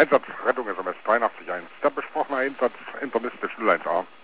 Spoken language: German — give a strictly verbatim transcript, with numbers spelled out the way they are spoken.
Einsatz Rettung S M S dreiundachtzig eins. Der besprochene Einsatz Internist null eins a.